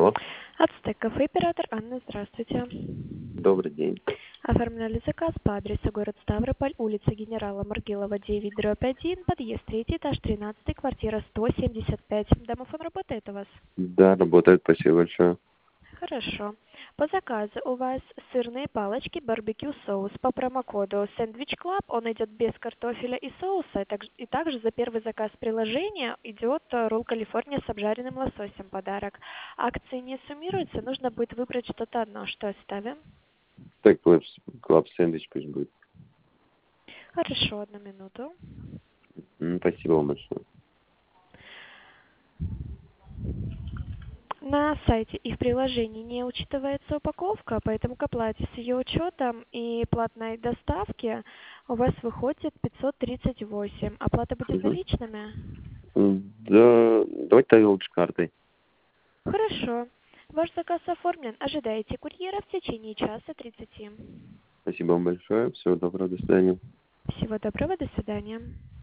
Алло, Ацтек кафе, оператор Анна, здравствуйте. добрый день. Оформляли заказ по адресу город Ставрополь, улица генерала Маргилова, 9/1, подъезд 3, этаж 13, квартира 175. Домофон работает у вас? Да, работает, спасибо большое. Хорошо. По заказу у вас сырные палочки, барбекю соус по промокоду Sandwich Club. Он идет без картофеля и соуса. И также за первый заказ приложения идет ролл Калифорния с обжаренным лососем подарок. Акции не суммируются, нужно будет выбрать что-то одно. Что оставим? Так, клаб сэндвич пусть будет. Хорошо, одну минуту. Спасибо вам большое. На сайте и в приложении не учитывается упаковка, поэтому к оплате с ее учетом и платной доставки у вас выходит 538. Оплата будет Мгм. наличными? Да, давайте тогда лучше картой. Хорошо. Ваш заказ оформлен. Ожидайте курьера в течение часа 30. Спасибо вам большое. Всего доброго, до свидания. Всего доброго, до свидания.